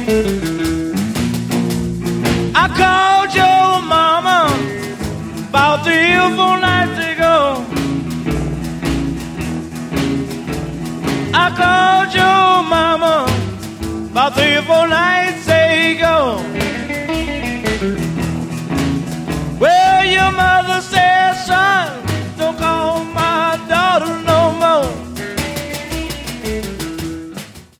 I called your mama about 3 or 4 nights ago. I called your mama about 3 or 4 nights ago. Well, your mother said